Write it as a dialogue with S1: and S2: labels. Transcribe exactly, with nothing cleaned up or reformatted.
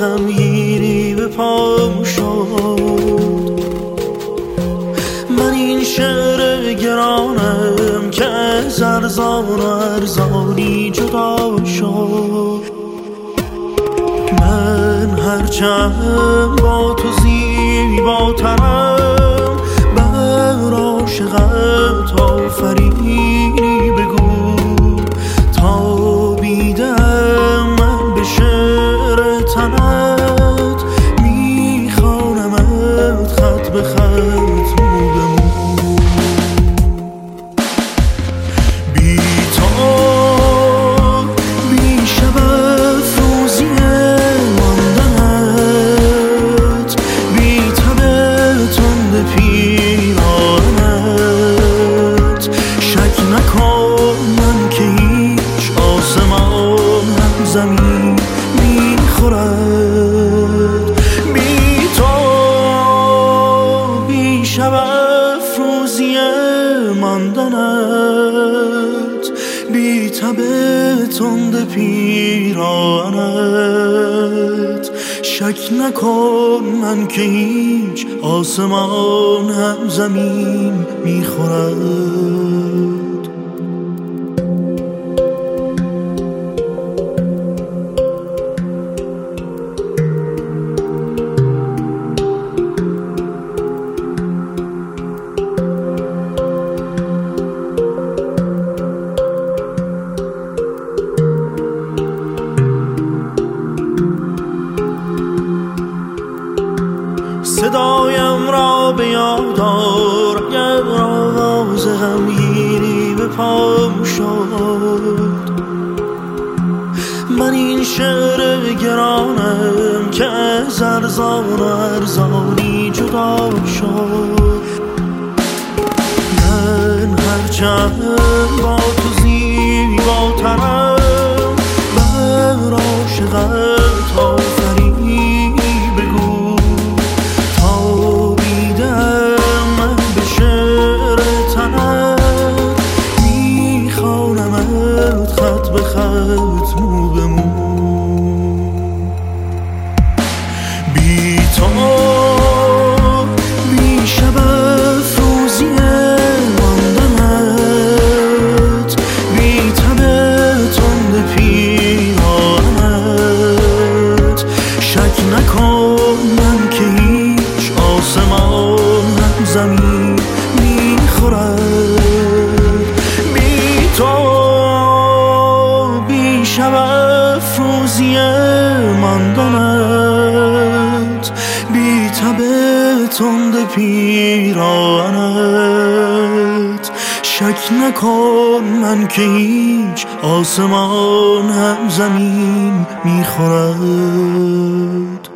S1: غمگینی به پام شد. من این شعر گرانم که از ارزان و ارزانی جدا شد. من هرچند با تو زیباترم، بر عاشقت آفرینی بگو. تا بیدم من به شعر تنت، میخوانمت خط به خط مو به مو. بی تو بی شب افروزی ماندنت، بی تب تند پیرانت. شک نکن من که هیچ آسمان هم زمین میخورد. بی تو بی شب افروزی ماندنت، بی تب تند پیرانت. شک نکن من که هیچ آسمان هم زمین میخورد. صدایم را به یاد آر اگر آواز غمگینی به پام شد. من این شعر گرانم که از ارزان و ارزانی جدا شد. من هرچند با تو زیباترم، بر عاشقت آفرینی بگو. تا بیدم من به شعر تنت، میخوانمت خط به خط مو به مو. بی تو بی شب افروزی ماندنت، بی تب تند پیرانت. شک نکن من که هیچ آسمان هم زمین میخورد. بی تو بی شب افروزی ماندنت، بی تب تند پیرانت. شک نکن من که هیچ آسمان هم زمین میخورد.